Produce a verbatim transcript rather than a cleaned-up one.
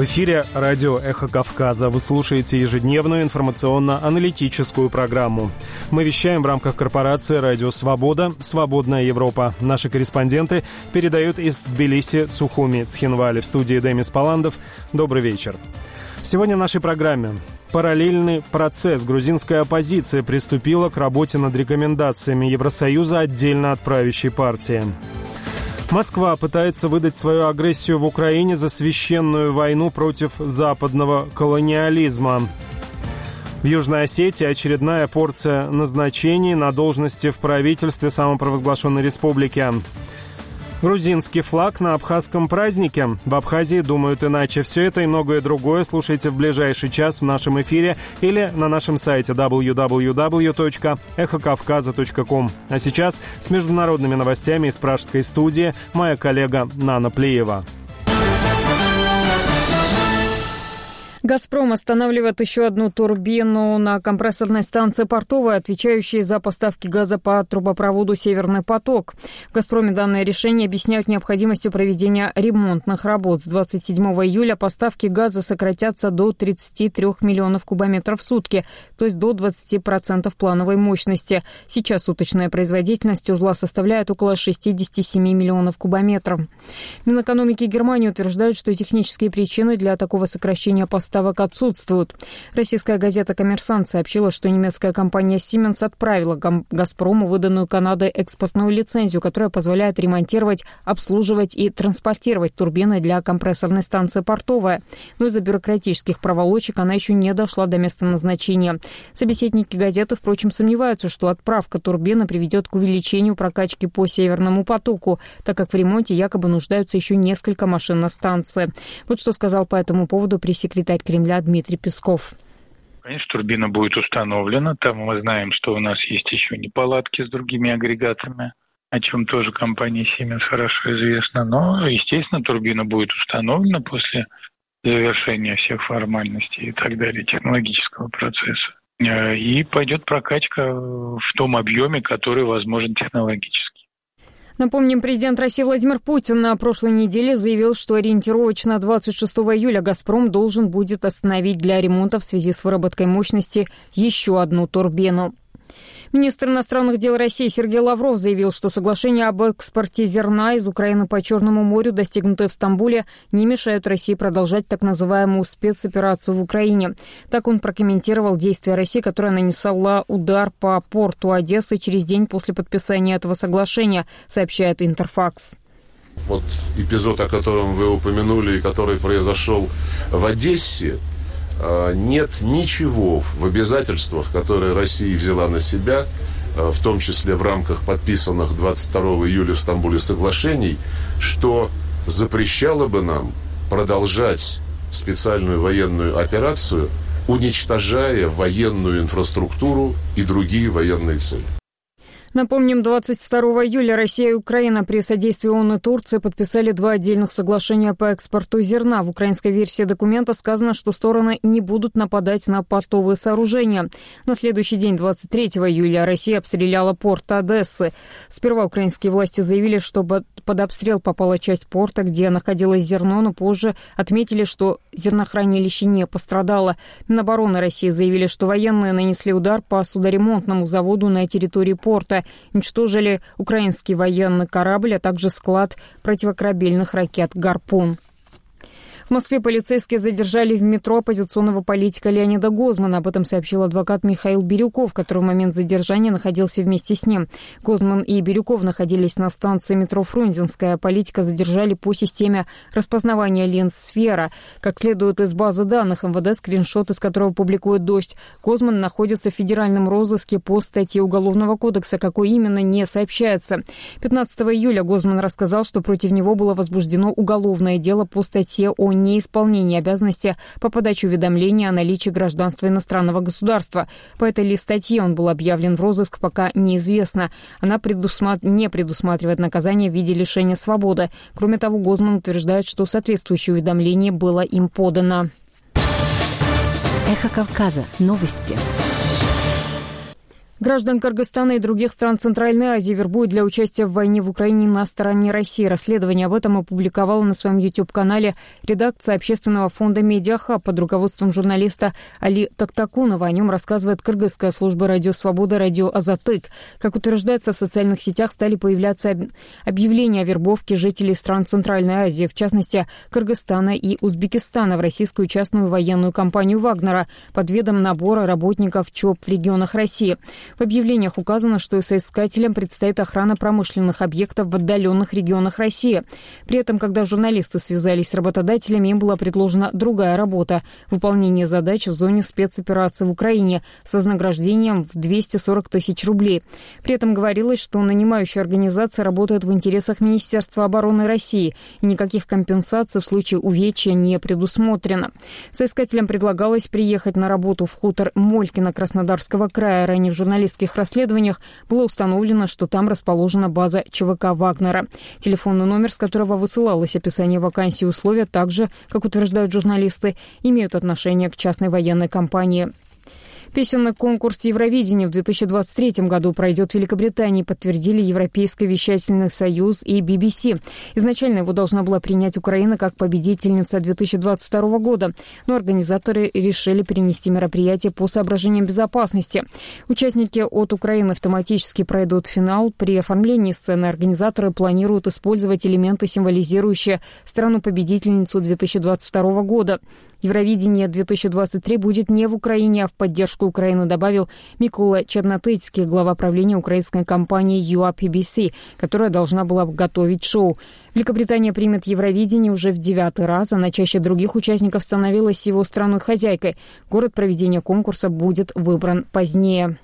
В эфире радио «Эхо Кавказа». Вы слушаете ежедневную информационно-аналитическую программу. Мы вещаем в рамках корпорации «Радио Свобода», «Свободная Европа». Наши корреспонденты передают из Тбилиси, Сухуми, Цхинвали. В студии Демис Паландов. Добрый вечер. Сегодня в нашей программе параллельный процесс. Грузинская оппозиция приступила к работе над рекомендациями Евросоюза отдельно от правящей партии. Москва пытается выдать свою агрессию в Украине за священную войну против западного колониализма. В Южной Осетии очередная порция назначений на должности в правительстве самопровозглашенной республики. Грузинский флаг на абхазском празднике. В Абхазии думают иначе. Все это и многое другое слушайте в ближайший час в нашем эфире или на нашем сайте дабл ю дабл ю дабл ю точка эхо кавказа точка ком. А сейчас с международными новостями из пражской студии моя коллега Нана Плеева. «Газпром» останавливает еще одну турбину на компрессорной станции «Портовая», отвечающей за поставки газа по трубопроводу «Северный поток». В «Газпроме» данное решение объясняют необходимостью проведения ремонтных работ. С двадцать седьмого июля поставки газа сократятся до тридцати трёх миллионов кубометров в сутки, то есть до двадцати процентов плановой мощности. Сейчас суточная производительность узла составляет около шестидесяти семи миллионов кубометров. Минэкономики Германии утверждают, что технические причины для такого сокращения поставок отсутствуют. Российская газета «Коммерсант» сообщила, что немецкая компания «Сименс» отправила «Газпрому» выданную Канадой экспортную лицензию, которая позволяет ремонтировать, обслуживать и транспортировать турбины для компрессорной станции «Портовая». Но из-за бюрократических проволочек она еще не дошла до места назначения. Собеседники газеты, впрочем, сомневаются, что отправка турбины приведет к увеличению прокачки по «Северному потоку», так как в ремонте якобы нуждаются еще несколько машин на станции. Вот что сказал по этому поводу пресс-секретарь Кремля Дмитрий Песков. Конечно, турбина будет установлена. Там мы знаем, что у нас есть еще неполадки с другими агрегатами, о чем тоже компания Siemens хорошо известна. Но, естественно, турбина будет установлена после завершения всех формальностей и так далее, технологического процесса. И пойдет прокачка в том объеме, который возможен технологически. Напомним, президент России Владимир Путин на прошлой неделе заявил, что ориентировочно двадцать шестого июля «Газпром» должен будет остановить для ремонта в связи с выработкой мощности еще одну турбину. Министр иностранных дел России Сергей Лавров заявил, что соглашение об экспорте зерна из Украины по Черному морю, достигнутое в Стамбуле, не мешают России продолжать так называемую спецоперацию в Украине. Так он прокомментировал действия России, которая нанесла удар по порту Одессы через день после подписания этого соглашения, сообщает Интерфакс. Вот эпизод, о котором вы упомянули и который произошел в Одессе, нет ничего в обязательствах, которые Россия взяла на себя, в том числе в рамках подписанных двадцать второго июля в Стамбуле соглашений, что запрещало бы нам продолжать специальную военную операцию, уничтожая военную инфраструктуру и другие военные цели. Напомним, двадцать второго июля Россия и Украина при содействии ООН и Турции подписали два отдельных соглашения по экспорту зерна. В украинской версии документа сказано, что стороны не будут нападать на портовые сооружения. На следующий день, двадцать третьего июля, Россия обстреляла порт Одессы. Сперва украинские власти заявили, что под обстрел попала часть порта, где находилось зерно, но позже отметили, что зернохранилище не пострадало. Минобороны России заявили, что военные нанесли удар по судоремонтному заводу на территории порта. Уничтожили украинский военный корабль, а также склад противокорабельных ракет «Гарпун». В Москве полицейские задержали в метро оппозиционного политика Леонида Гозмана. Об этом сообщил адвокат Михаил Бирюков, который в момент задержания находился вместе с ним. Гозман и Бирюков находились на станции метро Фрунзенская. Политика задержали по системе распознавания линз «Сфера». Как следует из базы данных эм вэ дэ, скриншот из которого публикует «Дождь», Гозман находится в федеральном розыске по статье Уголовного кодекса. Какой именно, не сообщается. пятнадцатого июля Гозман рассказал, что против него было возбуждено уголовное дело по статье о неисполнении обязанности по подаче уведомления о наличии гражданства иностранного государства. По этой ли статье он был объявлен в розыск, пока неизвестно. Она предусма... не предусматривает наказание в виде лишения свободы. Кроме того, Гозман утверждает, что соответствующее уведомление было им подано. Эхо Кавказа. Новости. Граждан Кыргызстана и других стран Центральной Азии вербуют для участия в войне в Украине на стороне России. Расследование об этом опубликовала на своем YouTube-канале редакция общественного фонда «Медиахаб» под руководством журналиста Али Тактакунова. О нем рассказывает кыргызская служба «Радио Свобода» «Радио Азатык». Как утверждается, в социальных сетях стали появляться объявления о вербовке жителей стран Центральной Азии, в частности, Кыргызстана и Узбекистана, в российскую частную военную компанию «Вагнера» под видом набора работников ЧОП в регионах России. В объявлениях указано, что соискателям предстоит охрана промышленных объектов в отдаленных регионах России. При этом, когда журналисты связались с работодателями, им была предложена другая работа – выполнение задач в зоне спецоперации в Украине с вознаграждением в двести сорок тысяч рублей. При этом говорилось, что нанимающая организация работает в интересах Министерства обороны России, и никаких компенсаций в случае увечья не предусмотрено. Соискателям предлагалось приехать на работу в хутор Молькино Краснодарского края. Ранее в журналистских расследованиях было установлено, что там расположена база ЧВК «Вагнера». Телефонный номер, с которого высылалось описание вакансий и условия, также, как утверждают журналисты, имеют отношение к частной военной компании. Песенный конкурс Евровидения в две тысячи двадцать третьем году пройдет в Великобритании, подтвердили Европейский вещательный союз и би би си. Изначально его должна была принять Украина как победительница две тысячи двадцать второго года, но организаторы решили перенести мероприятие по соображениям безопасности. Участники от Украины автоматически пройдут финал. При оформлении сцены организаторы планируют использовать элементы, символизирующие страну-победительницу две тысячи двадцать второго года. Евровидение две тысячи двадцать три будет не в Украине, а в поддержку Украины, добавил Микола Чернотыцкий, глава правления украинской компании ю эй пи би си, которая должна была готовить шоу. Великобритания примет Евровидение уже в девятый раз. Она чаще других участников становилась его страной-хозяйкой. Город проведения конкурса будет выбран позднее.